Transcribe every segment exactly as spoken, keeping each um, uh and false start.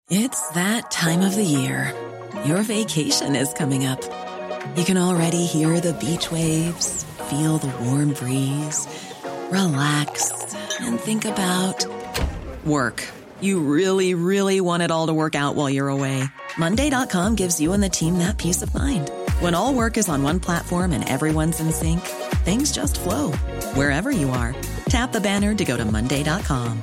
It's that time of the year. Your vacation is coming up. You can already hear the beach waves, feel the warm breeze, relax, and think about work. You really, really want it all to work out while you're away. Monday dot com gives you and the team that peace of mind. When all work is on one platform and everyone's in sync, things just flow. Wherever you are, tap the banner to go to Monday dot com.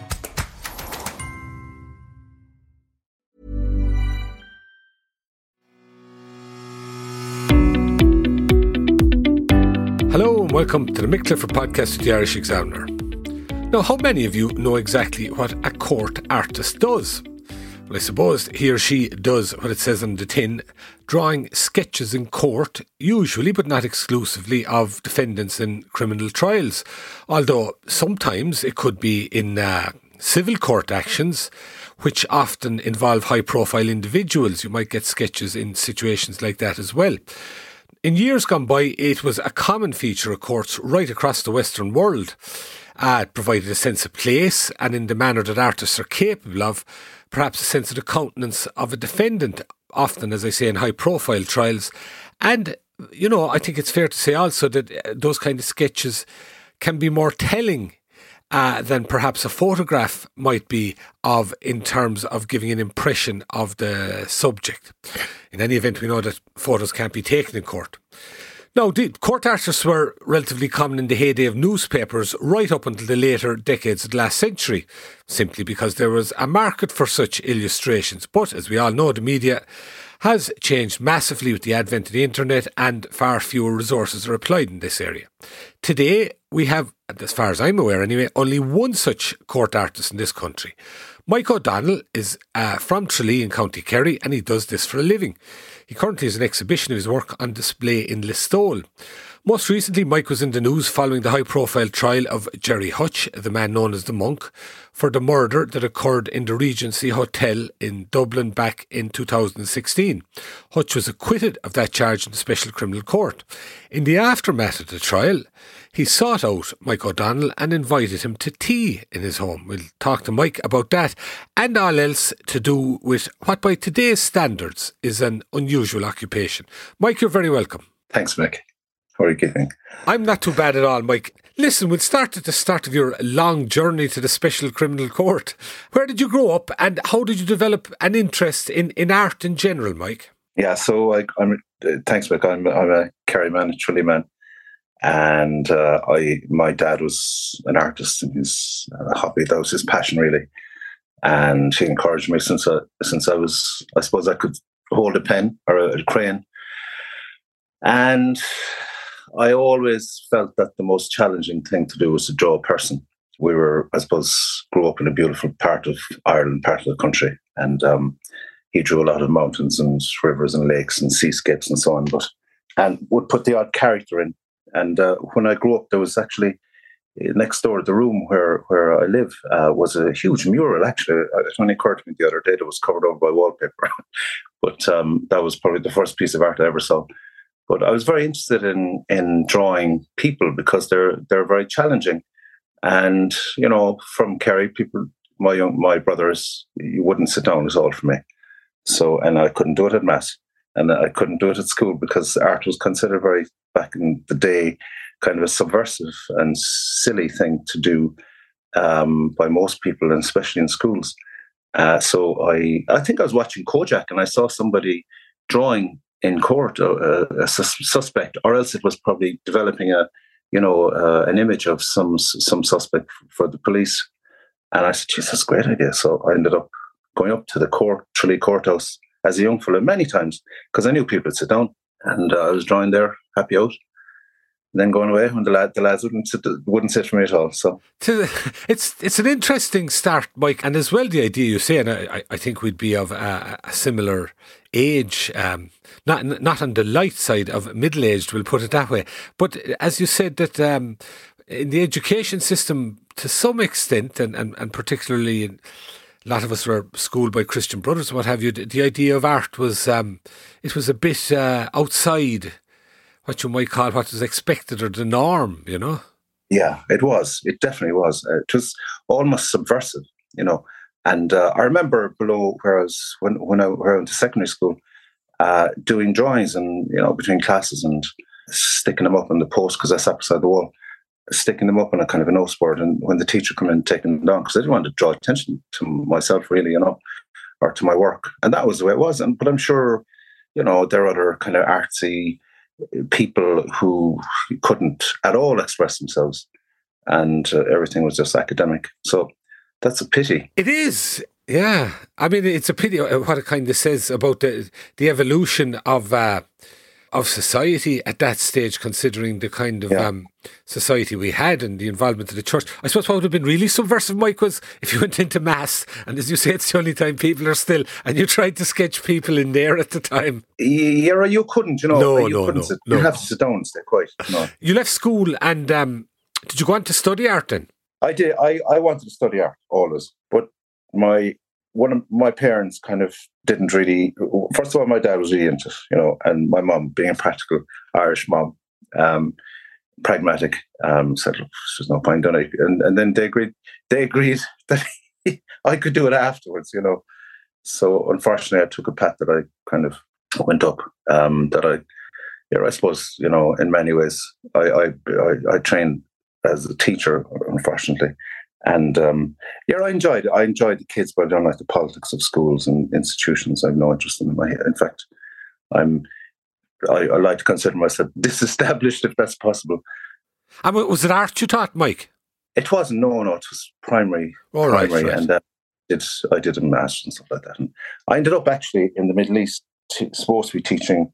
Hello and welcome to the Mick Clifford podcast of the Irish Examiner. Now, how many of you know exactly what a court artist does? Well, I suppose he or she does what it says on the tin, drawing sketches in court, usually but not exclusively, of defendants in criminal trials. Although sometimes it could be in uh, civil court actions, which often involve high-profile individuals. You might get sketches in situations like that as well. In years gone by, it was a common feature of courts right across the Western world. Uh, it provided a sense of place, and in the manner that artists are capable of, perhaps a sense of the countenance of a defendant, often, as I say, in high-profile trials. And, you know, I think it's fair to say also that those kind of sketches can be more telling Uh, than perhaps a photograph might be of in terms of giving an impression of the subject. In any event, we know that photos can't be taken in court. Now, the court artists were relatively common in the heyday of newspapers right up until the later decades of the last century, simply because there was a market for such illustrations. But, as we all know, the media has changed massively with the advent of the internet, and far fewer resources are applied in this area. Today, we have, as far as I'm aware anyway, only one such court artist in this country. Mike O'Donnell is uh, from Tralee in County Kerry, and he does this for a living. He currently has an exhibition of his work on display in Listowel. Most recently, Mike was in the news following the high-profile trial of Gerry Hutch, the man known as the Monk, for the murder that occurred in the Regency Hotel in Dublin back in two thousand sixteen. Hutch was acquitted of that charge in the Special Criminal Court. In the aftermath of the trial, he sought out Mike O'Donnell and invited him to tea in his home. We'll talk to Mike about that and all else to do with what by today's standards is an unusual occupation. Mike, you're very welcome. Thanks, Mick. How are you keeping? I'm not too bad at all, Mike. Listen, we'll start at the start of your long journey to the Special Criminal Court. Where did you grow up and how did you develop an interest in, in art in general, Mike? Yeah, so I, I'm. Uh, thanks, Mick. I'm, I'm a Kerry man, a Tralee man, and uh, I. My dad was an artist, and his uh, hobby, that was his passion, really. And he encouraged me since I, since I was. I suppose I could hold a pen or a, a crayon, and I always felt that the most challenging thing to do was to draw a person. We were, I suppose, grew up in a beautiful part of Ireland, part of the country, and um, he drew a lot of mountains and rivers and lakes and seascapes and so on, but and would put the odd character in. And uh, when I grew up, there was actually next door to the room where, where I live uh, was a huge mural. Actually, it only occurred to me the other day that it was covered over by wallpaper, but um, that was probably the first piece of art I ever saw. But I was very interested in in drawing people because they're they're very challenging, and you know, from Kerry, people, my young my brothers, you wouldn't sit down at all for me. So, and I couldn't do it at maths, and I couldn't do it at school because art was considered very back in the day, kind of a subversive and silly thing to do um, by most people, and especially in schools. Uh, so I I think I was watching Kojak, and I saw somebody drawing in court, uh, a sus- suspect, or else it was probably developing a, you know, uh, an image of some some suspect for the police. And I said, "Geez, that's a great idea." So I ended up going up to the court, Tralee courthouse, as a young fellow many times because I knew people would sit down, and uh, I was drawing there, happy out. And then going away when the lad the lads wouldn't sit wouldn't sit for me at all. So it's it's an interesting start, Mike, and as well the idea you say, and I, I think we'd be of a, a similar age, um, not not on the light side of middle aged, we'll put it that way. But as you said, that um, in the education system, to some extent, and and, and particularly in, a lot of us were schooled by Christian Brothers and what have you, the, the idea of art was um, it was a bit uh, outside what you might call what was expected or the norm, you know? Yeah, it was. It definitely was. Uh, it was almost subversive, you know. And uh, I remember below where I was, when, when I, where I went to secondary school, uh, doing drawings and, you know, between classes and sticking them up on the post because I sat beside the wall, sticking them up on a kind of a notice board. And when the teacher come in, taking them down, because I didn't want to draw attention to myself really, you know, or to my work. And that was the way it was. And, but I'm sure, you know, there are other kind of artsy people who couldn't at all express themselves, and uh, everything was just academic. So that's a pity. It is, yeah. I mean, it's a pity what it kind of says about the the evolution of uh, of society at that stage, considering the kind of yeah. um, society we had and the involvement of the church. I suppose what would have been really subversive, Mike, was if you went into mass, and as you say, it's the only time people are still, and you tried to sketch people in there at the time. Yeah, you couldn't, you know. No, you no, couldn't no, sit, no. You have to sit down and stay quiet. No. You left school, and um, did you go on to study art then? I did. I, I wanted to study art always, but my one of my parents kind of didn't really. First of all, my dad was really into it, you know, and my mum, being a practical Irish mum, um, pragmatic, um, said, "Look, there's no point doing it." And and then they agreed. They agreed that I could do it afterwards, you know. So unfortunately, I took a path that I kind of went up. Um, that I, yeah, I suppose, you know, in many ways, I I I, I trained as a teacher, unfortunately. And um, yeah, I enjoyed it. I enjoyed the kids, but I don't like the politics of schools and institutions. I have no interest in them. In fact, I'm I, I like to consider myself disestablished, if that's possible. And was it art you taught, Mike? It wasn't. No, no, it was primary. Oh, right, primary, right. and uh, it's I did a master's and stuff like that. And I ended up actually in the Middle East, t- supposed to be teaching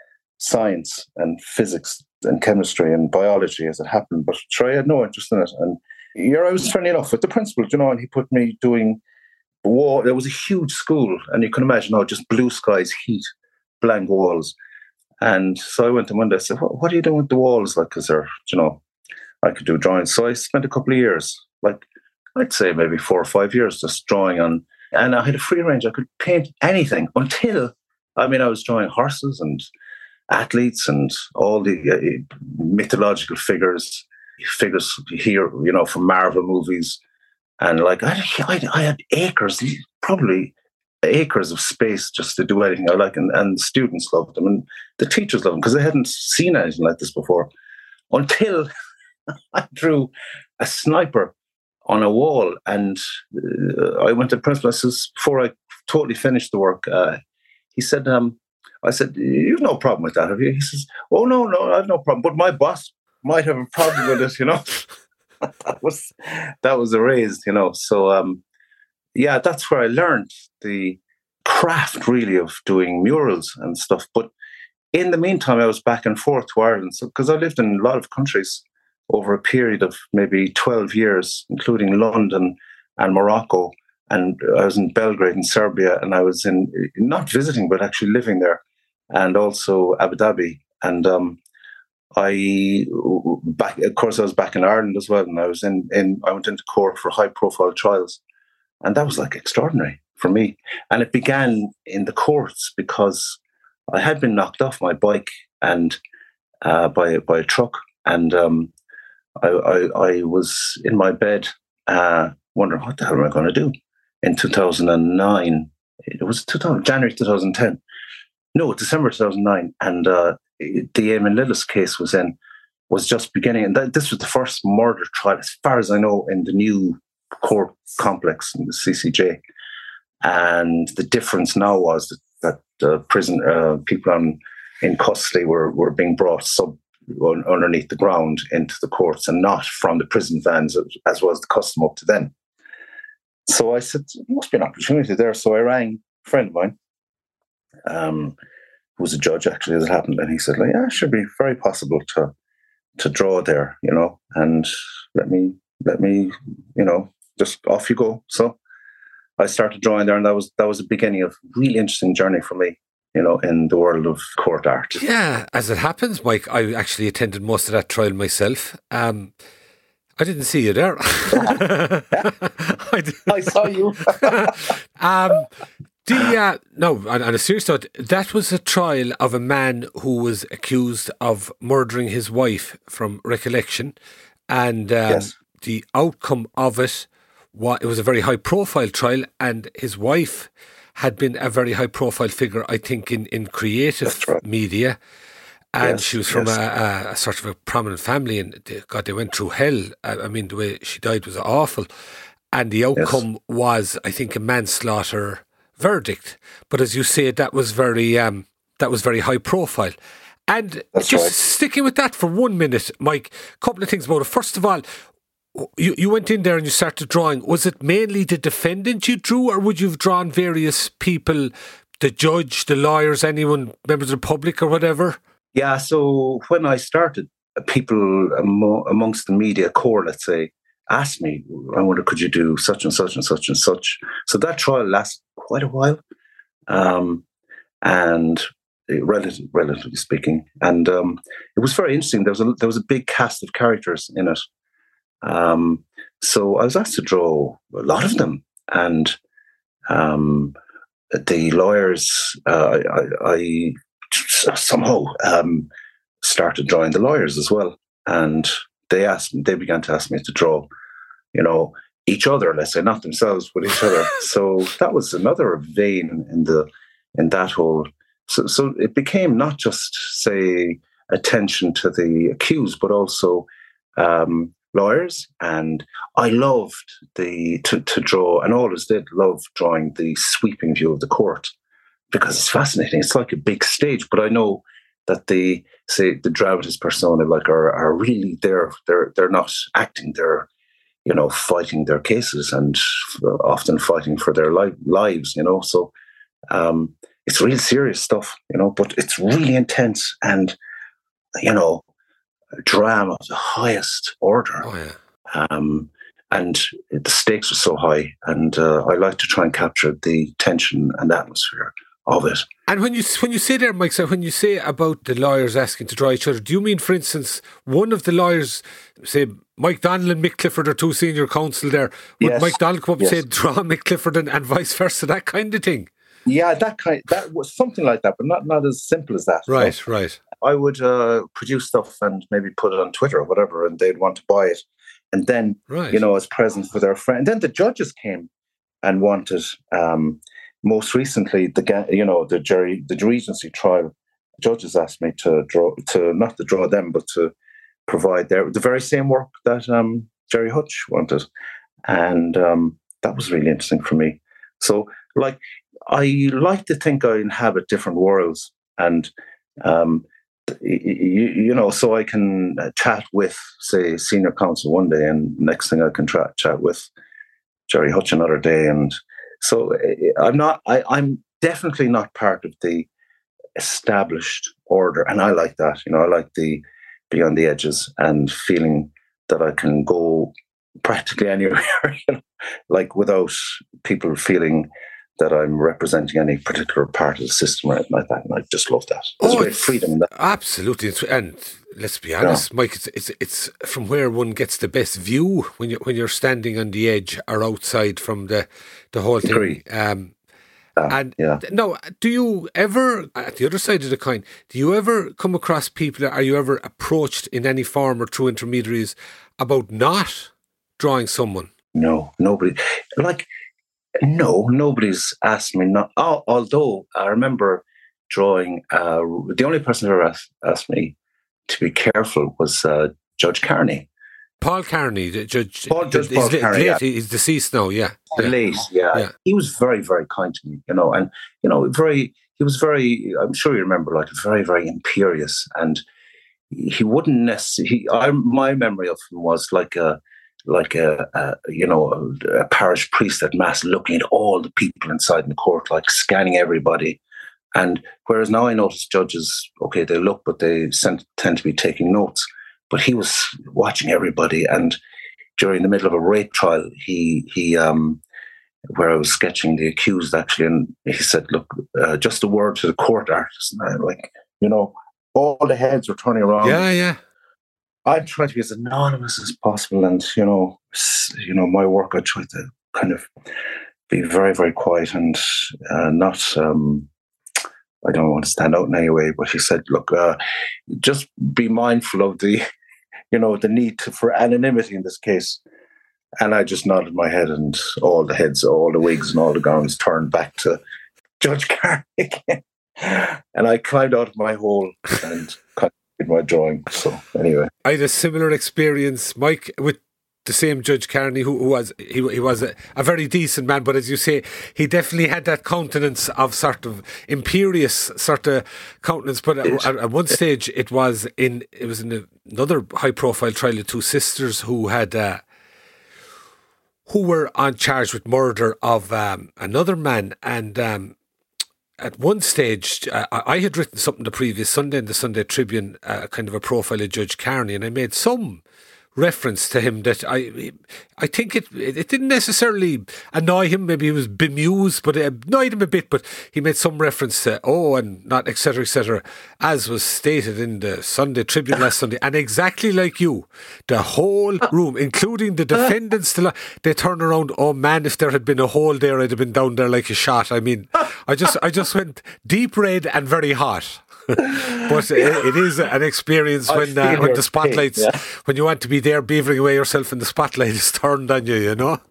science and physics and chemistry and biology as it happened, but sure, I had no interest in it. And here I was friendly enough with the principal, you know, and he put me doing wall. There was a huge school, and you can imagine how just blue skies, heat, blank walls. And so I went to one day, I said, what, what are you doing with the walls? Like, because they're, you know, I could do drawings. So I spent a couple of years, like I'd say maybe four or five years, just drawing on, and I had a free range. I could paint anything until, I mean, I was drawing horses and athletes and all the uh, mythological figures, figures here, you know, from Marvel movies. And like, I, I, I had acres, probably acres of space just to do anything I like. And, and the students loved them. And the teachers loved them because they hadn't seen anything like this before. Until I drew a sniper on a wall. And uh, I went to the principal. I says, before I totally finished the work, uh, he said, um, I said, you've no problem with that, have you? He says, oh, no, no, I have no problem. But my boss might have a problem with it, you know. that was that was erased, you know. So, um, yeah, that's where I learned the craft, really, of doing murals and stuff. But in the meantime, I was back and forth to Ireland. So, because I lived in a lot of countries over a period of maybe twelve years, including London and Morocco. And I was in Belgrade in Serbia, and I was in, not visiting, but actually living there, and also Abu Dhabi. And um, I, back, of course, I was back in Ireland as well, and I was in, in I went into court for high-profile trials, and that was like extraordinary for me. And it began in the courts because I had been knocked off my bike and uh, by by a truck, and um, I, I, I was in my bed, uh, wondering what the hell am I going to do. In two thousand nine, it was two thousand, January twenty ten. No, December two thousand nine, and uh, the Eamon Lillis case was in, was just beginning, and that, this was the first murder trial, as far as I know, in the new court complex in the C C J. And the difference now was that, that uh, prison uh, people on, in custody were were being brought sub underneath the ground into the courts, and not from the prison vans, as, as was the custom up to then. So I said, there must be an opportunity there. So I rang a friend of mine, um, who was a judge, actually, as it happened. And he said, like, yeah, it should be very possible to to draw there, you know, and let me, let me, you know, just off you go. So I started drawing there, and that was that was the beginning of a really interesting journey for me, you know, in the world of court art. Yeah, as it happens, Mike, I actually attended most of that trial myself. Um I didn't see you there. I, I saw you. um, the uh, no, on, on a serious note, that was a trial of a man who was accused of murdering his wife, from recollection, and um, yes. the outcome of it what, it was a very high profile trial, and his wife had been a very high profile figure, I think, in, in creative right. media. And yes, she was from yes. a, a, a sort of a prominent family, and they, God, they went through hell. I, I mean, the way she died was awful. And the outcome yes. was, I think, a manslaughter verdict. But as you say, that was very um, that was very high profile. And That's just right. sticking with that for one minute, Mike, a couple of things about it. First of all, you, you went in there and you started drawing. Was it mainly the defendant you drew, or would you have drawn various people, the judge, the lawyers, anyone, members of the public or whatever? Yeah, so when I started, people amo- amongst the media corps, let's say, asked me, I wonder, could you do such and such and such and such? So that trial lasted quite a while, um, and relative, relatively speaking. And um, it was very interesting. There was, a, there was a big cast of characters in it. Um, so I was asked to draw a lot of them. And um, the lawyers, uh, I... I somehow um, started drawing the lawyers as well, and they asked they began to ask me to draw, you know, each other, let's say, not themselves but each other. So that was another vein in the in that whole. So, so it became not just, say, attention to the accused, but also um, lawyers. And I loved the to, to draw, and always did love drawing the sweeping view of the court, because it's fascinating. It's like a big stage, but I know that the say the dramatist persona like are are really there. They're they're not acting. They're, you know, fighting their cases, and often fighting for their li- lives. You know, so um, it's real serious stuff. You know, but it's really intense, and you know, drama of the highest order. Oh yeah. Um, and the stakes are so high, and uh, I like to try and capture the tension and atmosphere of it. And when you when you say there, Mike, so when you say about the lawyers asking to draw each other, do you mean, for instance, one of the lawyers, say Mike Donnell and Mick Clifford are two senior counsel there, would yes. Mike Donnell come up yes. and say, draw Mick Clifford, and, and vice versa, that kind of thing? Yeah, that kind that was something like that, but not, not as simple as that. Right, so right. I would uh, produce stuff and maybe put it on Twitter or whatever, and they'd want to buy it. And then, right. you know, as presents for their friend. And then the judges came and wanted... Um, Most recently, the you know the jury, the Regency trial, judges asked me to draw, to not to draw them, but to provide their the very same work that um, Jerry Hutch wanted, and um, that was really interesting for me. So, like, I like to think I inhabit different worlds, and um, you, you know, so I can chat with, say, senior counsel one day, and next thing I can tra- chat with Jerry Hutch another day, and. So I'm not. I, I'm definitely not part of the established order, and I like that. You know, I like the be on the edges and feeling that I can go practically anywhere, you know, like without people feeling that I'm representing any particular part of the system or anything like that. And I just love that. There's oh, great freedom in that. Absolutely, and let's be honest, yeah. Mike. It's, it's it's from where one gets the best view when you when you're standing on the edge or outside from the the whole thing. Agree. Um, uh, and yeah. no, do you ever, at the other side of the coin, do you ever come across people? Are you ever approached in any form or through intermediaries about not drawing someone? No, nobody. Like. No, nobody's asked me not. Oh, although I remember drawing, uh, the only person who ever asked, asked me to be careful was uh, Judge Carney. Paul Carney, the judge. Paul, Judge Paul he's Carney. Late, Yeah. He's deceased now, yeah. The yeah. late, yeah. yeah. He was very, very kind to me, you know, and, you know, very, he was very, I'm sure you remember, like, very, very imperious. And he wouldn't necessarily, he, I, my memory of him was like a, like a, a you know a, a parish priest at mass, looking at all the people inside in the court, like scanning everybody. And whereas now I notice judges, okay, they look, but they tend to be taking notes. But he was watching everybody. And during the middle of a rape trial, he he um where I was sketching the accused actually, and he said, "Look, uh, just a word to the court artist." And I, like, you know, all the heads were turning around. Yeah, yeah. I'm trying to be as anonymous as possible, and you know, you know, my work, I try to kind of be very, very quiet and uh, not. Um, I don't want to stand out in any way, but he said, "Look, uh, just be mindful of the, you know, the need to, for anonymity in this case." And I just nodded my head, and all the heads, all the wigs and all the gowns turned back to Judge Carney again. And I climbed out of my hole and continued my drawing. So anyway. I had a similar experience, Mike, with the same Judge Carney, who, who was he, he was a, a very decent man, but as you say, he definitely had that countenance of sort of imperious sort of countenance. But at, at one stage, it was in it was in another high profile trial of two sisters who had uh, who were on charge with murder of um, another man, and um, at one stage, uh, I had written something the previous Sunday in the Sunday Tribune, uh, kind of a profile of Judge Carney, and I made some reference to him that I I think it it didn't necessarily annoy him. Maybe he was bemused, but it annoyed him a bit. But he made some reference to, oh, and not et cetera, et cetera, as was stated in the Sunday Tribune last Sunday. And exactly like you, the whole room, including the defendants, they turned around, oh man, if there had been a hole there, I'd have been down there like a shot. I mean, I just I just went deep red and very hot. But it, it is an experience when uh, when the spotlights, pain, yeah. when you want to be there beavering away yourself and the spotlight is turned on you, you know.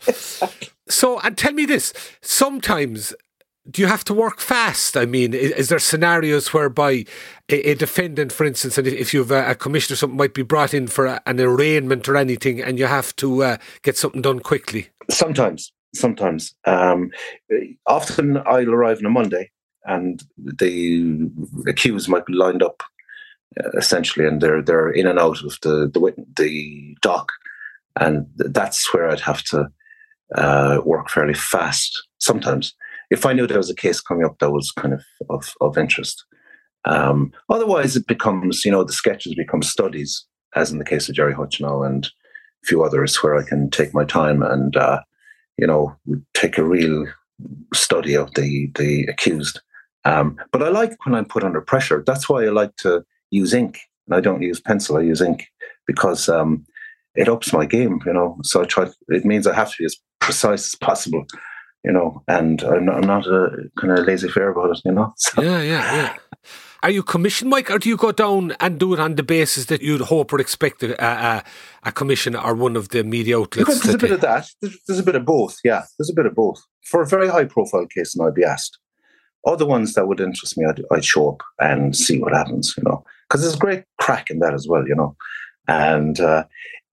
So, and tell me this: sometimes do you have to work fast? I mean, is, is there scenarios whereby a, a defendant, for instance, and if, if you've a, a commissioner or something, might be brought in for a, an arraignment or anything, and you have to uh, get something done quickly? Sometimes, sometimes. Um, often I'll arrive on a Monday, and the accused might be lined up, uh, essentially, and they're they're in and out of the the, the dock, and that's where I'd have to uh, work fairly fast. Sometimes, if I knew there was a case coming up that was kind of of, of interest. Um, otherwise, it becomes, you know, the sketches become studies, as in the case of Jerry Hutchinow and a few others, where I can take my time and uh, you know, take a real study of the the accused. Um, but I like when I'm put under pressure. That's why I like to use ink. And I don't use pencil, I use ink, because um, it ups my game, you know. So I try, it means I have to be as precise as possible, you know, and I'm not, I'm not a kind of laissez-faire about it, you know. So. Yeah, yeah, yeah. Are you commissioned, Mike, or do you go down and do it on the basis that you'd hope or expect a, a, a commission or one of the media outlets? Because there's a bit of that. There's, there's a bit of both, yeah. There's a bit of both. For a very high-profile case, and I'd be asked. Other ones that would interest me, I'd, I'd show up and see what happens, you know, because there's great crack in that as well, you know, and uh,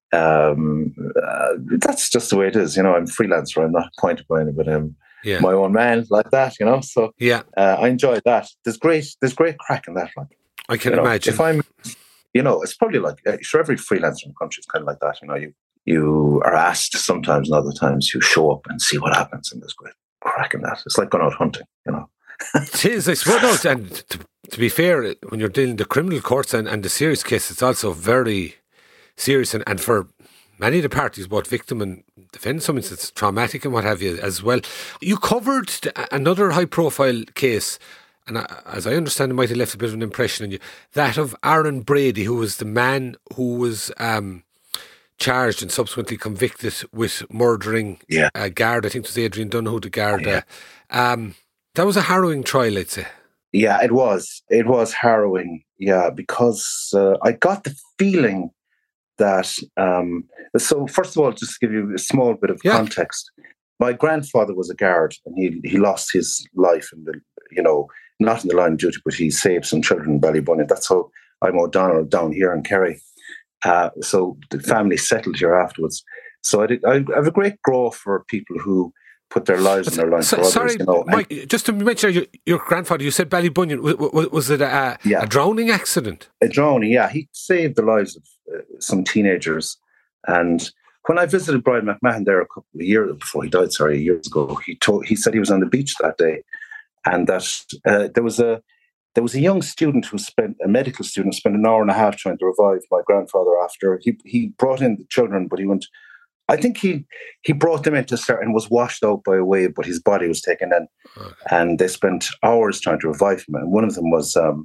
um, uh, that's just the way it is, you know. I'm a freelancer, I'm not appointed by anybody, I'm yeah. my own man like that, you know. So yeah, uh, I enjoy that. There's great, there's great crack in that, like I can you know, imagine. If I'm, you know, it's probably like uh, sure every freelancer in the country is kind of like that, you know. You you are asked sometimes, and other times you show up and see what happens, and there's great crack in that. It's like going out hunting, you know. It is, I suppose, no, and to, to be fair, when you're dealing with the criminal courts and, and the serious case, it's also very serious, and, and for many of the parties, both victim and defendant, some instances traumatic and what have you as well. You covered another high-profile case, and as I understand, it might have left a bit of an impression on you, that of Aaron Brady, who was the man who was um, charged and subsequently convicted with murdering yeah. a guard. I think it was Adrian Dunn, the guard. Yeah. Uh, um, That was a harrowing trial, I'd say. Yeah, it was. It was harrowing, yeah, because uh, I got the feeling that... Um, so, first of all, just to give you a small bit of yeah. context, my grandfather was a guard, and he he lost his life, in the, you know, not in the line of duty, but he saved some children in Ballybunion. That's how I'm O'Donnell down here in Kerry. Uh, so the family settled here afterwards. So I, did, I have a great grow for people who put their lives in their line so, for others. Sorry, you know. Mike, and, just to mention your, your grandfather, you said Ballybunion. Was, was it a, yeah. a drowning accident? A drowning, yeah. He saved the lives of uh, some teenagers. And when I visited Brian McMahon there a couple of years before he died, sorry, years ago, he told he said he was on the beach that day, and that uh, there was a there was a young student who spent a medical student spent an hour and a half trying to revive my grandfather after he he brought in the children, but he went. I think he he brought them into start and was washed out by a wave, but his body was taken in, okay. and they spent hours trying to revive him. And one of them was um,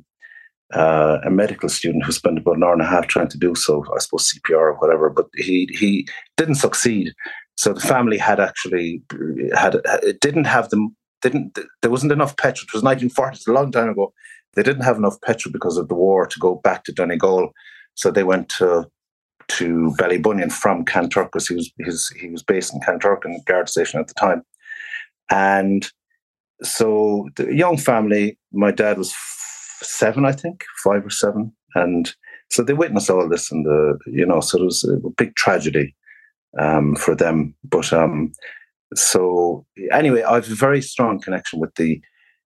uh, a medical student who spent about an hour and a half trying to do so. I suppose C P R or whatever, but he he didn't succeed. So the family had actually had it didn't have them didn't there wasn't enough petrol. It was nineteen forties, a long time ago. They didn't have enough petrol because of the war to go back to Donegal, so they went to to Ballybunion from Kanturk, because he was his, he was based in Kanturk in the guard station at the time. And so the young family, my dad was f- seven, I think, five or seven. And so they witnessed all this, and the, you know, so it was a big tragedy um, for them. But um, so anyway, I have a very strong connection with the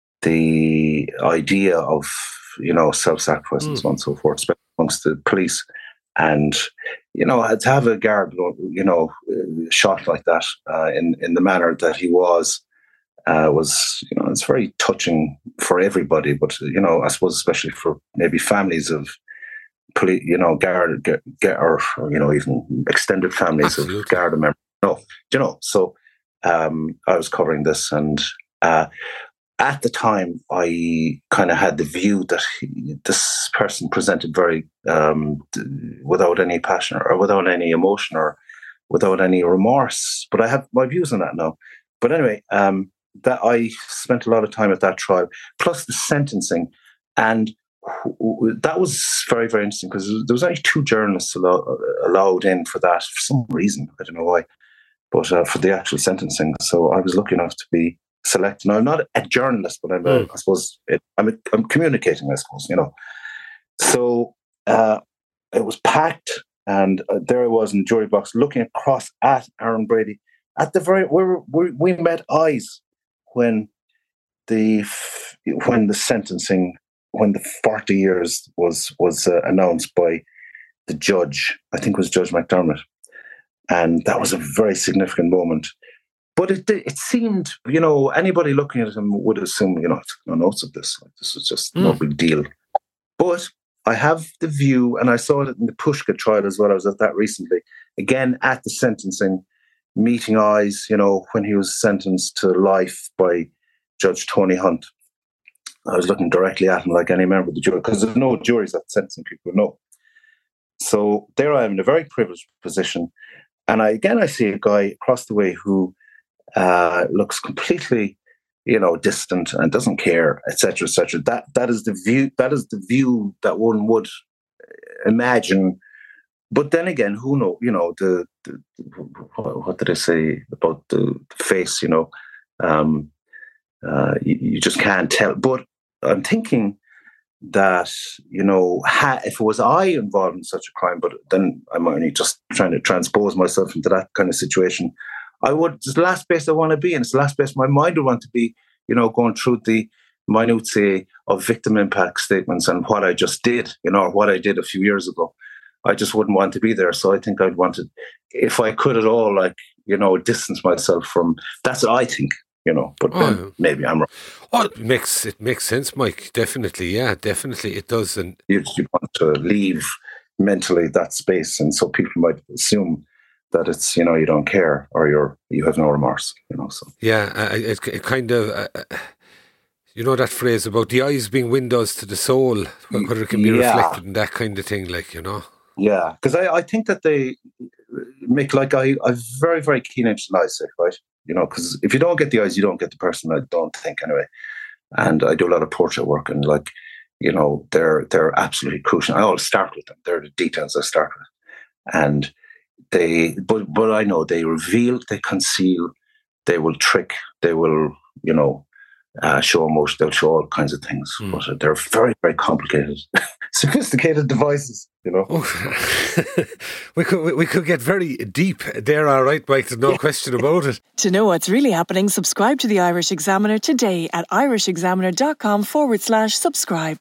the idea of, you know, self-sacrifice mm. and so on and so forth, especially amongst the police. And, you know, to have a guard, you know, shot like that uh, in, in the manner that he was, uh, was, you know, it's very touching for everybody. But, you know, I suppose especially for maybe families of, police, you know, guard, get, get, or, you know, even extended families Absolutely. Of guard members. No, you know, so um, I was covering this, and uh, at the time, I kind of had the view that he, this person presented very um, without any passion or without any emotion or without any remorse. But I have my views on that now. But anyway, um, that I spent a lot of time at that trial, plus the sentencing, and that was very, very interesting because there was only two journalists allow, allowed in for that for some reason. I don't know why, but uh, for the actual sentencing. So I was lucky enough to be select. Now, I'm not a journalist, but I'm, a, mm. I suppose, it, I'm, a, I'm communicating, I suppose, you know. So uh, it was packed, and uh, there I was in the jury box looking across at Aaron Brady. At the very, we, were, we, we met eyes when the when the sentencing, when the forty years was was uh, announced by the judge. I think it was Judge McDermott, and that was a very significant moment. But it it seemed, you know, anybody looking at him would assume, you know, I took no notes of this. Like, this was just mm. no big deal. But I have the view, and I saw it in the Pushka trial as well. I was at that recently. Again, at the sentencing, meeting eyes, you know, when he was sentenced to life by Judge Tony Hunt. I was looking directly at him like any member of the jury, because there's no juries at sentencing, people know. So there I am in a very privileged position. And I again, I see a guy across the way who Uh, looks completely, you know, distant and doesn't care, et cetera, et cetera. That that is the view. That is the view that one would imagine. But then again, who know? You know, the, the what did I say about the face? You know, um, uh, you, you just can't tell. But I'm thinking that, you know, ha, if it was I involved in such a crime, but then I'm only just trying to transpose myself into that kind of situation. I would, it's the last place I want to be, and it's the last place my mind would want to be, you know, going through the minutiae of victim impact statements and what I just did, you know, or what I did a few years ago. I just wouldn't want to be there. So I think I'd want to, if I could at all, like, you know, distance myself from, that's what I think, you know, but oh, then maybe I'm wrong. Oh, it makes, it makes sense, Mike. Definitely. Yeah, definitely it does. And you, you want to leave mentally that space. And so people might assume that it's, you know, you don't care or you're, you have no remorse, you know, so. Yeah, uh, it, it kind of, uh, you know, that phrase about the eyes being windows to the soul, whether it can be yeah. reflected in that kind of thing, like, you know. Yeah, because I, I think that they make, like, I, I'm very, very keen into eyes, right? You know, because if you don't get the eyes, you don't get the person, I don't think, anyway. And I do a lot of portrait work, and, like, you know, they're they're absolutely crucial. I always start with them. They're the details I start with. And They, but but I know they reveal, they conceal, they will trick, they will, you know, uh, show emotion, they'll show all kinds of things. Mm. But they're very, very complicated, sophisticated devices, you know. Oh. we could we could get very deep there, all right, Mike, there's no question about it. To know what's really happening, subscribe to the Irish Examiner today at irishexaminer.com forward slash subscribe.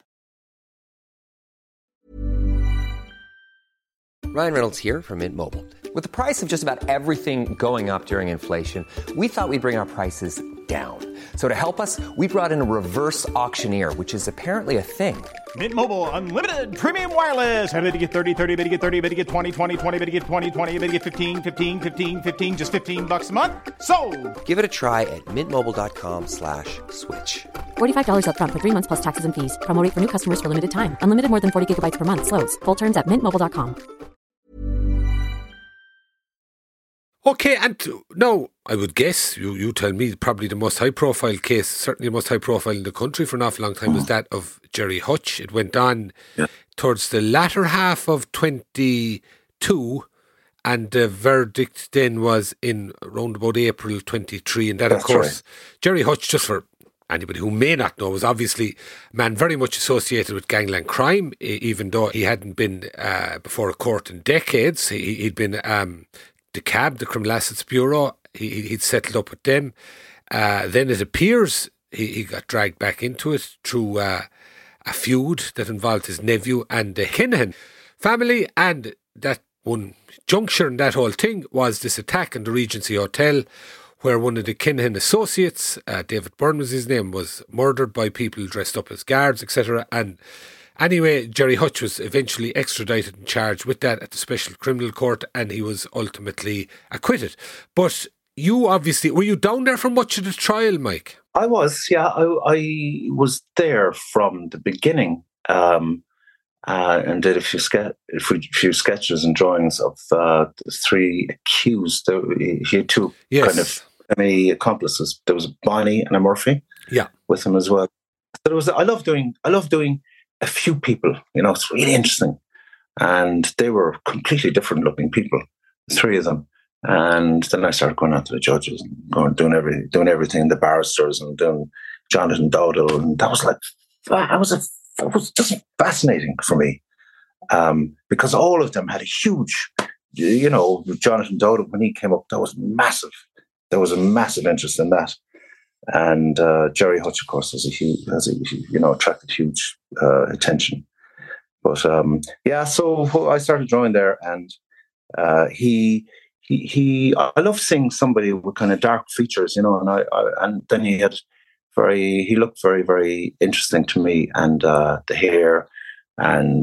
Ryan Reynolds here from Mint Mobile. With the price of just about everything going up during inflation, we thought we'd bring our prices down. So to help us, we brought in a reverse auctioneer, which is apparently a thing. Mint Mobile Unlimited Premium Wireless. How to get thirty, thirty, how to get thirty, how to get twenty, twenty, twenty, how to get twenty, twenty, how to get fifteen, fifteen, fifteen, fifteen, just fifteen bucks a month? Sold! Give it a try at mintmobile.com slash switch. forty-five dollars up front for three months plus taxes and fees. Promo rate for new customers for limited time. Unlimited more than forty gigabytes per month. Slows full terms at mint mobile dot com. Okay, and now I would guess, you, you tell me, probably the most high profile case, certainly the most high profile in the country for an awful long time, was that of Gerry Hutch. It went on yeah. towards the latter half of twenty two, and the verdict then was in around about April twenty-three. And that, That's of course, right. Jerry Hutch, just for anybody who may not know, was obviously a man very much associated with gangland crime, e- even though he hadn't been uh, before a court in decades. He, he'd been um, the C A B, the Criminal Assets Bureau. He, he'd settled up with them. Uh, then it appears he, he got dragged back into it through uh, a feud that involved his nephew and the Kinahan family. And that one juncture in that whole thing was this attack in the Regency Hotel, where one of the Kinahan associates, uh, David Byrne was his name, was murdered by people dressed up as guards, et cetera. And anyway, Jerry Hutch was eventually extradited and charged with that at the Special Criminal Court, and he was ultimately acquitted. But you obviously, were you down there for much of the trial, Mike? I was, yeah. I, I was there from the beginning, um, uh, and did a few, ske- a few sketches and drawings of uh, the three accused. There, he had two Yes. kind of enemy accomplices. There was a Bonnie and a Murphy, Yeah. with him as well. So there was. I love doing. I love doing a few people. You know, it's really interesting, and they were completely different looking people. The three of them. And then I started going out to the judges and going doing every doing everything, the barristers and doing Jonathan Dowdall, and that was like that was a that was just fascinating for me, um, because all of them had a huge, you know, Jonathan Dowdall when he came up, that was massive. There was a massive interest in that, and uh, Jerry Hutch, of course, has a huge, has a you know attracted huge uh, attention. But um, yeah, so I started drawing there, and uh, he. He, he, I love seeing somebody with kind of dark features, you know, and I, I and then he had very, he looked very, very interesting to me, and uh, the hair and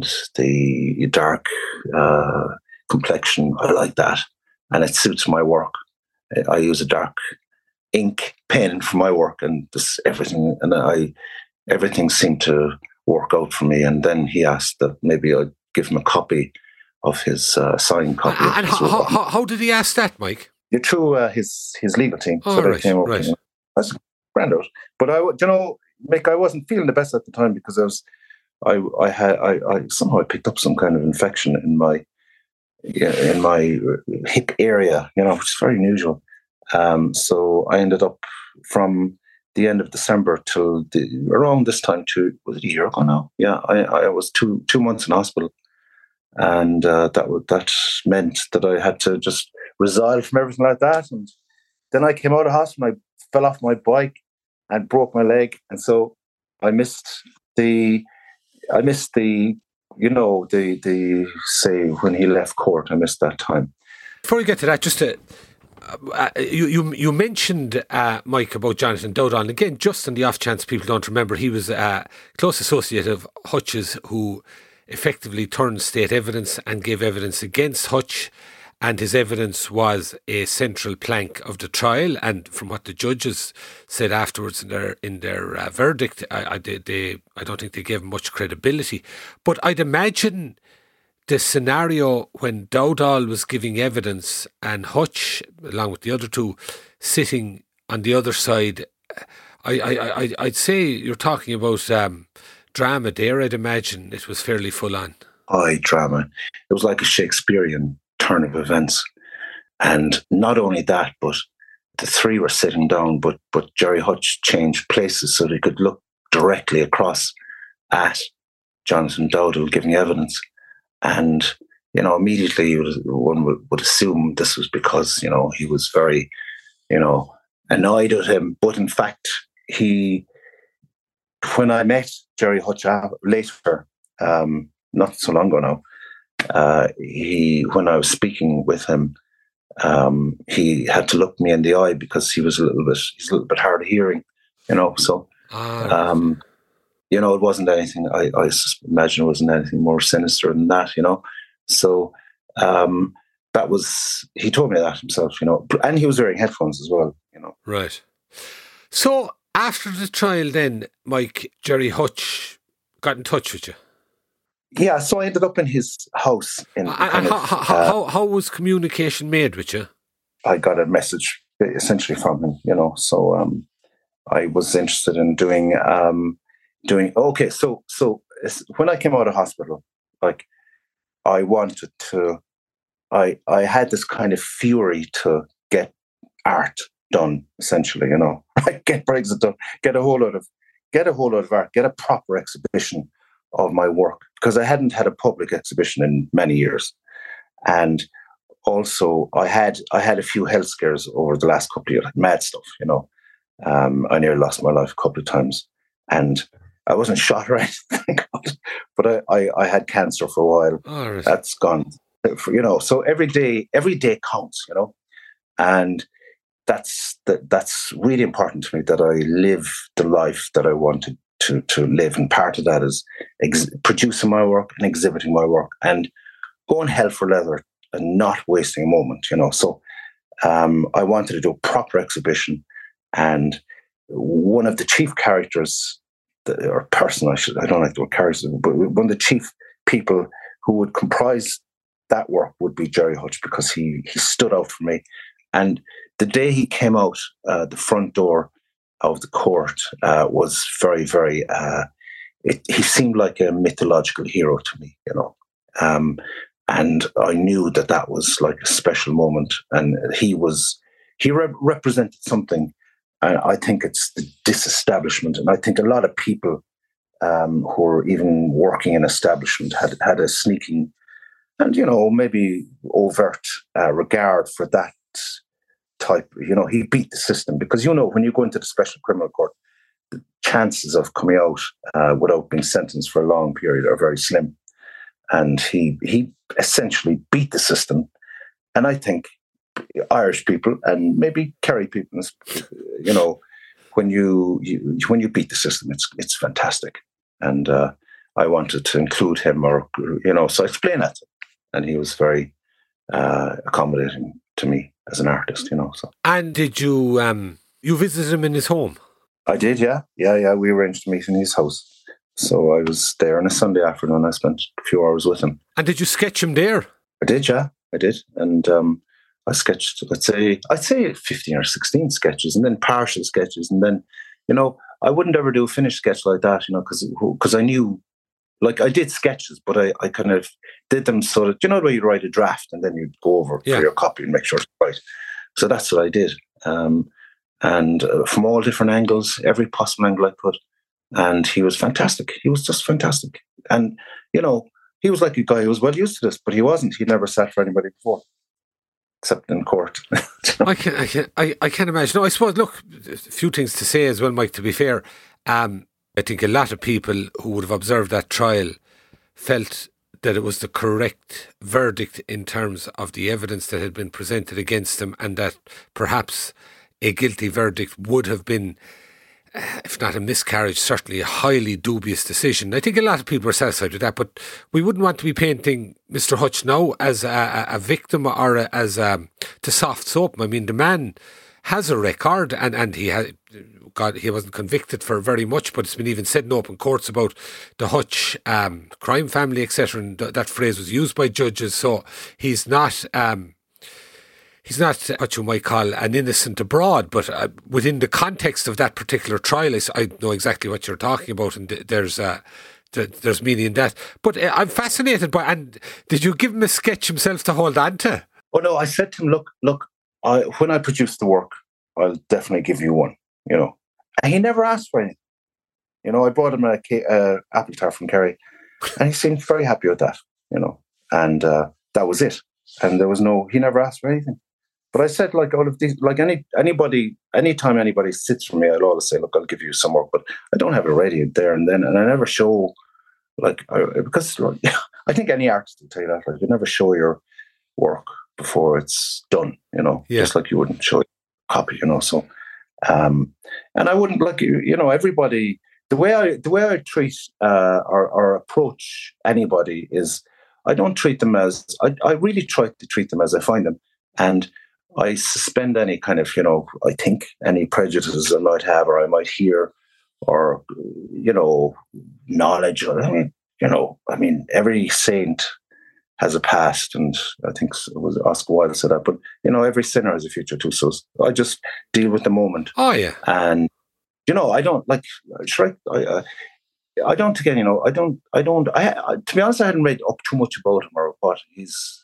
the dark uh, complexion, I like that, and it suits my work. I use a dark ink pen for my work, and this everything, and I, everything seemed to work out for me. And then he asked that maybe I'd give him a copy of his uh, signed copy. And, and of his how, how, how did he ask that, Mike? You're through uh, his his legal team. Oh, so they right, came up. right. And, that's grand out. But I, you know, Mick, I wasn't feeling the best at the time because I was, I, I had, I, I somehow I picked up some kind of infection in my, in my hip area, you know, which is very unusual. Um, so I ended up from the end of December till the, around this time to was it a year ago now? Yeah, I, I was two two months in hospital. And uh, that would, that meant that I had to just resile from everything like that. And then I came out of hospital, and I fell off my bike and broke my leg. And so I missed the, I missed the, you know, the, the say when he left court, I missed that time. Before we get to that, just to, uh, you, you you mentioned, uh, Mike, about Jonathan Dowdall. And again, just on the off chance people don't remember, he was a close associate of Hutch's who effectively turned state evidence and gave evidence against Hutch, and his evidence was a central plank of the trial. And from what the judges said afterwards in their in their uh, verdict, I, I, they, they, I don't think they gave him much credibility. But I'd imagine the scenario when Dowdall was giving evidence and Hutch, along with the other two, sitting on the other side, I, I, I, I'd say you're talking about Um, drama there. I'd imagine it was fairly full on. High drama. It was like a Shakespearean turn of events. And not only that, but the three were sitting down, but but Jerry Hutch changed places so they could look directly across at Jonathan Dowdall giving evidence. And, you know, immediately one would, would assume this was because, you know, he was very, you know, annoyed at him. But in fact, he, when I met Jerry Hutch later, um, not so long ago now, uh, he, when I was speaking with him, um, he had to look me in the eye because he was a little bit, he's a little bit hard of hearing, you know. So, um, you know, it wasn't anything. I, I imagine it wasn't anything more sinister than that, you know. So um, that was, he told me that himself, you know, and he was wearing headphones as well, you know. Right. So after the trial, then, Mike, Jerry Hutch got in touch with you. Yeah, so I ended up in his house. In and and how, of, how, uh, how, how was communication made with you? I got a message essentially from him, you know. So um, I was interested in doing um, doing. Okay, so so when I came out of hospital, like I wanted to I I had this kind of fury to get art done, essentially, you know, right? Get Brexit done, get a whole lot of get a whole lot of art, get a proper exhibition of my work, because I hadn't had a public exhibition in many years. And also I had I had a few health scares over the last couple of years, like mad stuff, you know. Um, I nearly lost my life a couple of times. And I wasn't shot or anything, but I, I, I had cancer for a while. Oh, right. That's gone, you know. So every day, every day counts, you know, and that's that, that's really important to me, that I live the life that I wanted to to live, and part of that is ex- producing my work and exhibiting my work and going hell for leather and not wasting a moment, you know. So um, I wanted to do a proper exhibition, and one of the chief characters, or person, I should, I don't like the word characters, but one of the chief people who would comprise that work would be Gerry Hutch, because he he stood out for me. And the day he came out uh, the front door of the court uh, was very, very, uh, it, he seemed like a mythological hero to me, you know. Um, and I knew that that was like a special moment. And he was, he re- represented something. And I think it's the disestablishment. And I think a lot of people um, who are even working in establishment had, had a sneaking and, you know, maybe overt uh, regard for that type. You know, he beat the system, because, you know, when you go into the special criminal court, the chances of coming out uh, without being sentenced for a long period are very slim. And he he essentially beat the system. And I think Irish people, and maybe Kerry people, you know, when you, you when you beat the system, it's it's fantastic. And uh, I wanted to include him, or you know, so I explained that, and he was very uh, accommodating to me as an artist, you know. So. And did you um you visited him in his home? I did, yeah, yeah, yeah. We arranged to meet in his house, so I was there on a Sunday afternoon. I spent a few hours with him. And did you sketch him there? I did, yeah, I did, and. um I sketched, let's say, I'd say fifteen or sixteen sketches, and then partial sketches. And then, you know, I wouldn't ever do a finished sketch like that, you know, because because I knew, like, I did sketches, but I, I kind of did them so that, you know, the way you write a draft and then you go over yeah. for your copy and make sure it's right. So that's what I did. Um, and uh, from all different angles, every possible angle I could. And he was fantastic. He was just fantastic. And, you know, he was like a guy who was well used to this, but he wasn't. He'd never sat for anybody before. Except in court. I can, I can, I, I can imagine. No, I suppose. Look, a few things to say as well, Mike. To be fair, um, I think a lot of people who would have observed that trial felt that it was the correct verdict in terms of the evidence that had been presented against him, and that perhaps a guilty verdict would have been, if not a miscarriage, certainly a highly dubious decision. I think a lot of people are satisfied with that, but we wouldn't want to be painting Mister Hutch now as a, a victim or a, as a, to soft soap. I mean, the man has a record, and, and he had, God, he wasn't convicted for very much, but it's been even said in open courts about the Hutch um, crime family, et cetera. And th- that phrase was used by judges. So he's not... Um, He's not what you might call an innocent abroad, but uh, within the context of that particular trial, I know exactly what you're talking about, and there's uh, there's meaning in that. But uh, I'm fascinated by. And did you give him a sketch himself to hold on to? Oh no, I said to him, "Look, look, I, when I produce the work, I'll definitely give you one." You know, and he never asked for anything. You know, I brought him a uh, apple tart from Kerry, and he seemed very happy with that. You know, and uh, that was it. And there was no. He never asked for anything. But I said, like all of these, like any anybody, anytime anybody sits for me, I'll always say, look, I'll give you some work, but I don't have it ready there and then, and I never show, like, I, because like, I think any artist will tell you that, like, you never show your work before it's done, you know, yeah. just like you wouldn't show a copy, you know. So, um, and I wouldn't like, you know, everybody. The way I the way I treat uh, or, or approach anybody is, I don't treat them as I, I really try to treat them as I find them, and I suspend any kind of, you know, I think any prejudices I might have or I might hear or, you know, knowledge. Or, you know, I mean, every saint has a past, and I think it was Oscar Wilde said that, but, you know, every sinner has a future too. So I just deal with the moment. Oh, yeah. And, you know, I don't like, should I, I, I don't, again, you know, I don't, I don't, I, I, to be honest, I hadn't read up too much about him or what he's,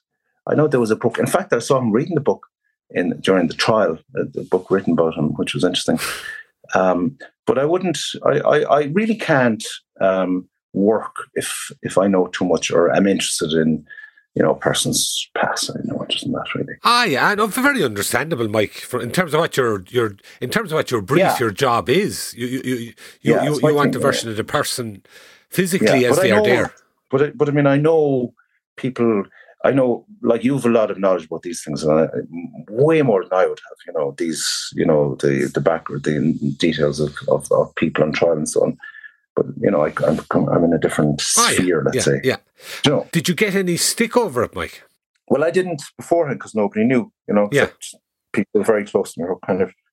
I know there was a book. In fact, I saw him reading the book in during the trial, uh, the book written about him, which was interesting. Um, but I wouldn't. I, I, I really can't um, work if if I know too much or am interested in, you know, a person's past. I know interest in that really. Ah, yeah, no, very understandable, Mike. For, in terms of what your your in terms of what your brief, yeah. your job is, you you you you, yeah, you, you want thing, the version yeah. of the person physically yeah, as they know, are there. But I, but I mean, I know people. I know, like, you have a lot of knowledge about these things, and I, way more than I would have. You know, these, you know, the the background, the details of, of, of people on trial and so on. But you know, I, I'm I'm in a different oh, sphere, yeah, let's yeah, say. Yeah. You know, did you get any stick over it, Mike? Well, I didn't beforehand because nobody knew. You know, yeah. People very close to me were kind of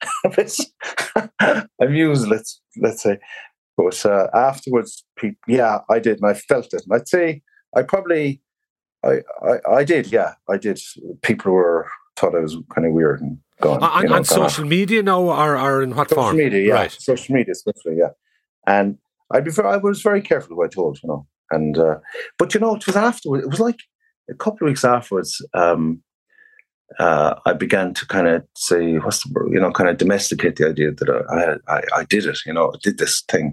amused. Let's let's say, but uh, afterwards, people, yeah, I did, and I felt it. And I'd say I probably. I, I, I did, yeah, I did. People were thought I was kind of weird and gone. On, you know, on social off. media now, or, or in what social form? Social media, yeah, right. social media, especially, yeah. And I'd be, I was very careful what I told, you know. And uh, but you know, it was afterwards. It was like a couple of weeks afterwards. Um, uh, I began to kind of say, what's the, you know, kind of domesticate the idea that I, I, I did it. You know, I did this thing,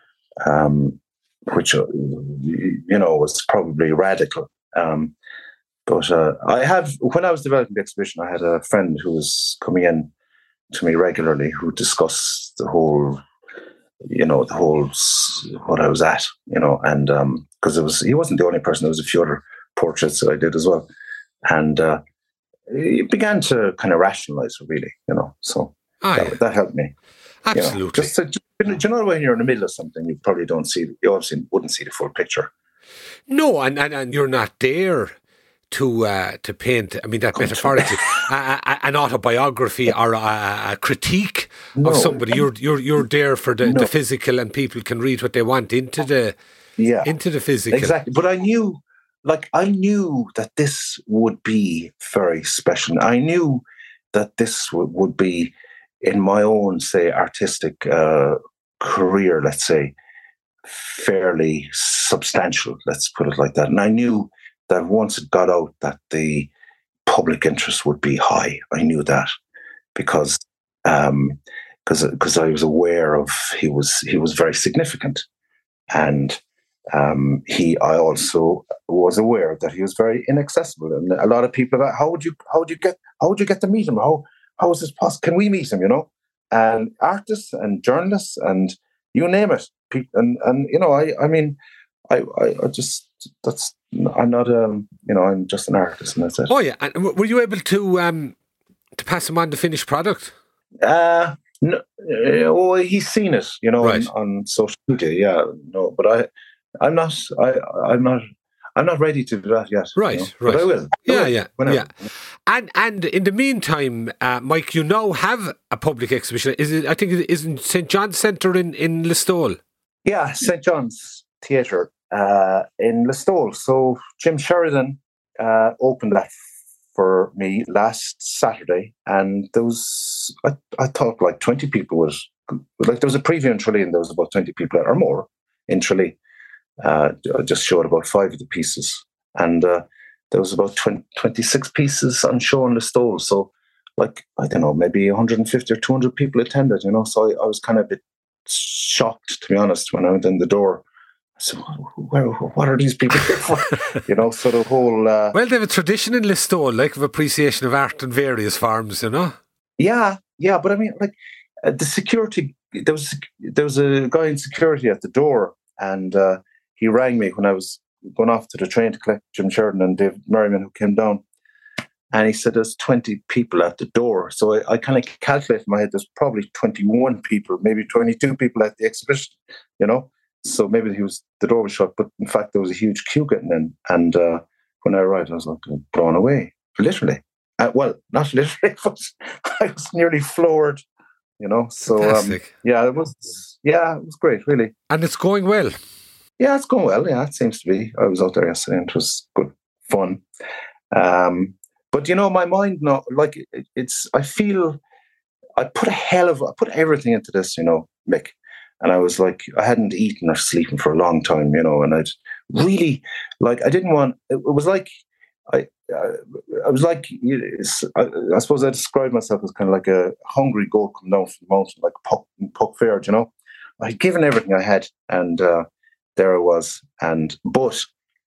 um, which uh, you know was probably radical. Um, but uh, I have, when I was developing the exhibition, I had a friend who was coming in to me regularly who discussed the whole, you know, the whole, what I was at, you know, and because um, it was, he wasn't the only person, there was a few other portraits that I did as well. And uh, it began to kind of rationalize it, really, you know, so oh, that, yeah. that helped me. Absolutely. You know, just to, do you know when you're in the middle of something, you probably don't see, you obviously wouldn't see the full picture. No, and, and, and you're not there to uh, to paint, I mean, that metaphorically, an autobiography or a, a critique no. of somebody. You're you're you're there for the, no. the physical, and people can read what they want into the yeah. into the physical. Exactly. But I knew, like, I knew that this would be very special. I knew that this w- would be in my own, say, artistic uh, career, let's say, fairly substantial, let's put it like that. And I knew that once it got out that the public interest would be high. I knew that because um, because because I was aware of he was he was very significant, and um, he I also was aware that he was very inaccessible. And a lot of people are like, how would you how would you get how would you get to meet him? How how is this possible? Can we meet him? You know, and artists and journalists and you name it. And and you know, I I mean, I, I, I just that's I'm not um you know I'm just an artist, and that's it. Oh yeah, and were you able to um to pass him on the finished product? Uh no, uh, oh, he's seen it, you know, right. on, on social media. Yeah, no, but I I'm not I I'm not I'm not ready to do that yet. Right, you know? right. But I will. I yeah, will, yeah, whenever. yeah. And and in the meantime, uh, Mike, you now have a public exhibition. Is it? I think it is in Saint John's Centre in in Listowel. Yeah, Saint John's Theatre uh, in Listowel. So Jim Sheridan uh, opened that for me last Saturday, and there was I, I thought like twenty people was like there was a preview in Tralee, and there was about twenty people or more in Tralee. Uh, I just showed about five of the pieces, and uh, there was about twenty, twenty-six pieces on show in Listowel. So, like, I don't know, maybe one hundred fifty or two hundred people attended, you know. So I, I was kind of a bit shocked, to be honest, when I went in the door. I said, Where, what are these people here for? You know, so the whole... Uh, well, they have a tradition in Listowel, like, of appreciation of art in various forms, you know? Yeah, yeah, but I mean, like, uh, the security... There was, there was a guy in security at the door, and... Uh, he rang me when I was going off to the train to collect Jim Sheridan and David Merriman, who came down. And he said, there's twenty people at the door. So I, I kind of calculated in my head, there's probably twenty-one people, maybe twenty-two people at the exhibition, you know. So maybe he was the door was shut. But in fact, there was a huge queue getting in. And uh, when I arrived, I was like blown away, literally. Uh, well, not literally, but I was nearly floored, you know. So um, yeah, it was, yeah, it was great, really. And it's going well. Yeah, it's going well. Yeah, it seems to be. I was out there yesterday and it was good fun. Um, but, you know, my mind, not like it, it's, I feel I put a hell of, I put everything into this, you know, Mick. And I was like, I hadn't eaten or sleeping for a long time, you know, and I'd really, like, I didn't want, it was like I uh, I was like, I, I suppose I described myself as kind of like a hungry goat coming down from the mountain, like Puck, Puck Fair, you know. I had given everything I had, and uh, there I was. And but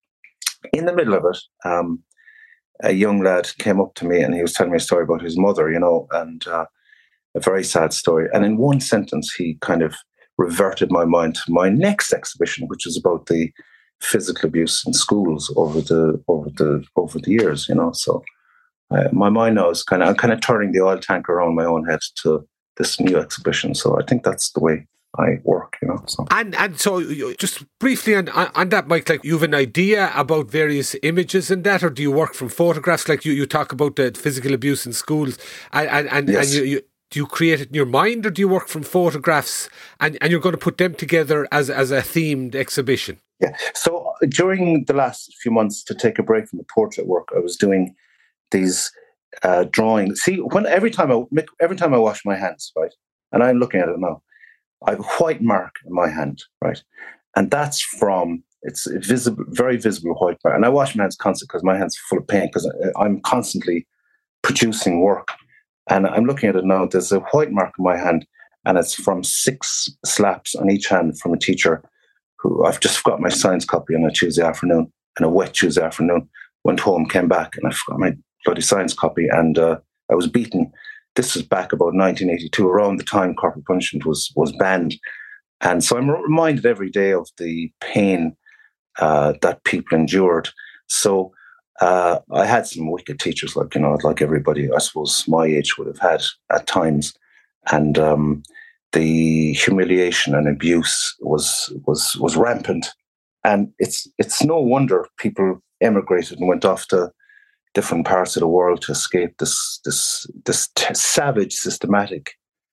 in the middle of it, um, a young lad came up to me and he was telling me a story about his mother, you know, and uh, a very sad story. And in one sentence, he kind of reverted my mind to my next exhibition, which is about the physical abuse in schools over the over the over the years, you know. So uh, my mind now is kind of I'm kind of turning the oil tank around my own head to this new exhibition. So I think that's the way I work, you know. So. And and so just briefly on, on that, Mike, like you have an idea about various images in that, or do you work from photographs? Like you, you talk about the physical abuse in schools, and and, and, yes. and you, you do you create it in your mind, or do you work from photographs, and, and you're going to put them together as as a themed exhibition? Yeah. So during the last few months, to take a break from the portrait work, I was doing these uh, drawings. See, when every time I every time I wash my hands, right, and I'm looking at it now, I have a white mark in my hand, right, and that's from it's a visible, very visible white mark. And I wash my hands constantly because my hands are full of paint because I'm constantly producing work. And I'm looking at it now. There's a white mark in my hand, and it's from six slaps on each hand from a teacher who I've just forgot my science copy on a Tuesday afternoon, and a wet Tuesday afternoon. Went home, came back, and I forgot my bloody science copy, and uh, I was beaten. This was back about nineteen eighty-two, around the time corporal punishment was was banned. And so I'm reminded every day of the pain uh, that people endured. So uh, I had some wicked teachers, like, you know, like everybody, I suppose, my age would have had at times. And um, the humiliation and abuse was was was rampant. And it's it's no wonder people emigrated and went off to different parts of the world to escape this this this t- savage, systematic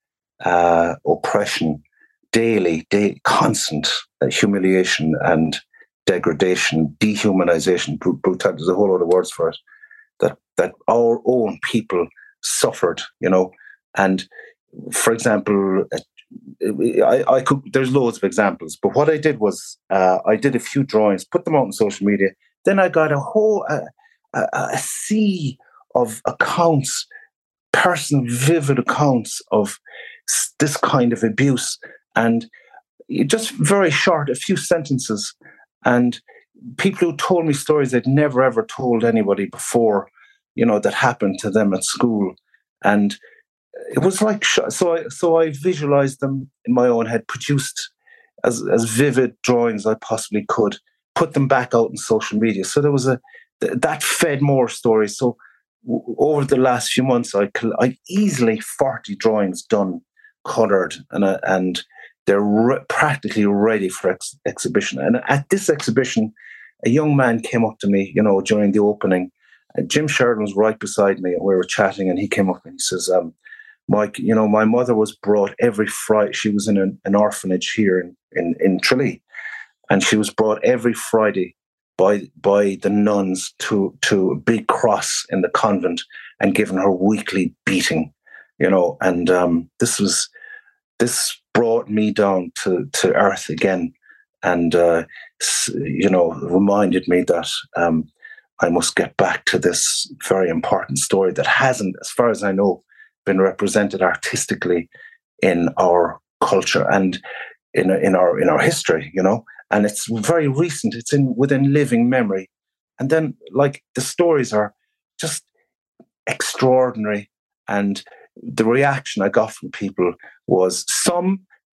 uh, oppression, daily, day, constant uh, humiliation and degradation, dehumanization, brut- brutality. There's a whole lot of words for it that that our own people suffered, you know. And for example, I, I could. There's loads of examples, but what I did was uh, I did a few drawings, put them out on social media. Then I got a whole uh, a, a sea of accounts, personal, vivid accounts of this kind of abuse, and just very short, a few sentences, and people who told me stories they'd never ever told anybody before, you know, that happened to them at school. And it was like, so I, so I visualized them in my own head, produced as, as vivid drawings as I possibly could, put them back out on social media. So there was a, that fed more stories. So w- over the last few months, I, I easily forty drawings done, colored, and, uh, and they're re- practically ready for ex- exhibition. And at this exhibition, a young man came up to me, you know, during the opening. And Jim Sheridan was right beside me, and we were chatting, and he came up and he says, um, Mike, you know, my mother was brought every Friday. She was in an, an orphanage here in, in, in Tralee, and she was brought every Friday by by the nuns to, to a big cross in the convent and given her weekly beating, you know. And um, this was this brought me down to, to earth again, and uh, you know, reminded me that um, I must get back to this very important story that hasn't, as far as I know, been represented artistically in our culture and in in our in our history, you know. And it's very recent. It's in within living memory. And then, like, the stories are just extraordinary. And the reaction I got from people was some.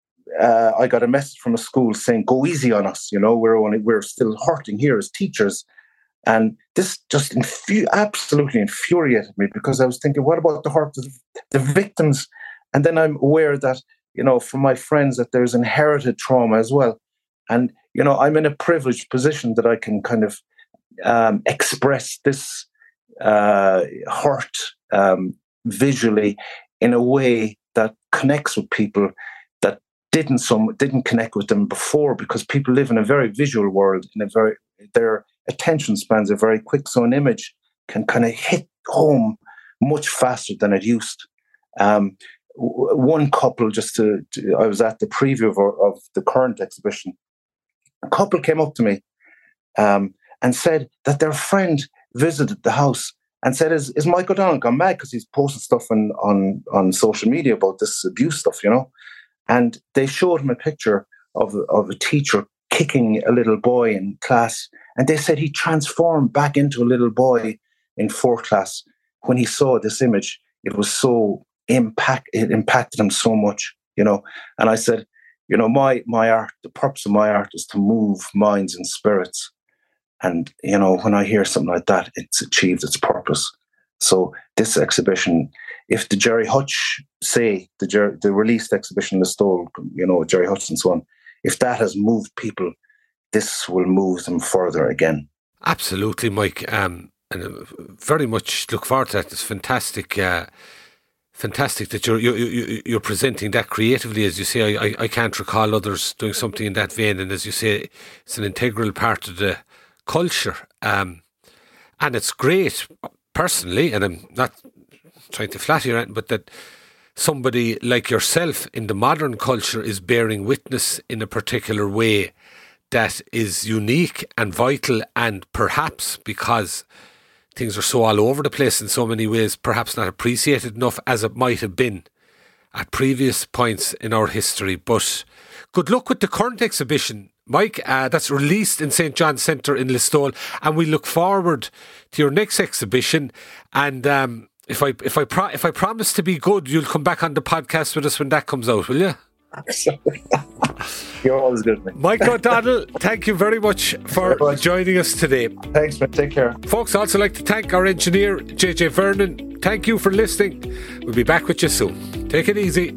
Uh, I got a message from a school saying, "Go easy on us. You know, we're only we're still hurting here as teachers." And this just infu- absolutely infuriated me, because I was thinking, what about the hurt of the victims? And then I'm aware that, you know, from my friends, that there's inherited trauma as well. And, you know, I'm in a privileged position that I can kind of um, express this uh, hurt um, visually in a way that connects with people that didn't some didn't connect with them before, because people live in a very visual world, in a very their attention spans are very quick, so an image can kind of hit home much faster than it used. Um, w- one couple, just to, to, I was at the preview of, of the current exhibition. A couple came up to me um, and said that their friend visited the house and said, is, is Mike O'Donnell gone mad? Because he's posted stuff on, on, on social media about this abuse stuff, you know? And they showed him a picture of, of a teacher kicking a little boy in class. And they said he transformed back into a little boy in fourth class. When he saw this image, it was so impact, it impacted him so much, you know? And I said, you know, my, my art, the purpose of my art is to move minds and spirits. And, you know, when I hear something like that, it's achieved its purpose. So this exhibition, if the Jerry Hutch, say, the Jer- the released exhibition, The Stole, you know, Jerry Hutch and so on, if that has moved people, this will move them further again. Absolutely, Mike. Um, and uh, very much look forward to that. It's fantastic. Uh, fantastic that you're, you're, you're presenting that creatively. As you say, I, I can't recall others doing something in that vein. And as you say, it's an integral part of the culture. Um, and it's great, personally, and I'm not trying to flatter you, but that somebody like yourself in the modern culture is bearing witness in a particular way that is unique and vital, and perhaps because things are so all over the place in so many ways, perhaps not appreciated enough as it might have been at previous points in our history. But good luck with the current exhibition, Mike, uh, that's released in Saint John's Centre in Listowel, and we look forward to your next exhibition. And um, if I if I pro- if I promise to be good, you'll come back on the podcast with us when that comes out, will you? You're always good, man. Mike O'Donnell, thank you very much for very much. joining us today. Thanks, man. Take care. Folks, I'd also like to thank our engineer, J J Vernon. Thank you for listening. We'll be back with you soon. Take it easy.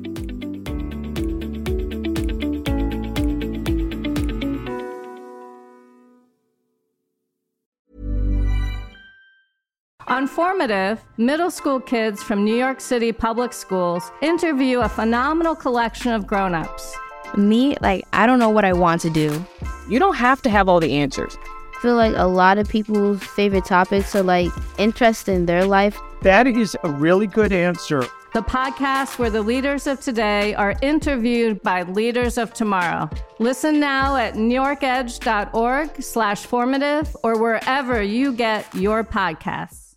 On Formative, middle school kids from New York City public schools interview a phenomenal collection of grown-ups. Me, like, I don't know what I want to do. You don't have to have all the answers. I feel like a lot of people's favorite topics are like interest in their life. That is a really good answer. The podcast where the leaders of today are interviewed by leaders of tomorrow. Listen now at newyorkedge.org slash formative or wherever you get your podcasts.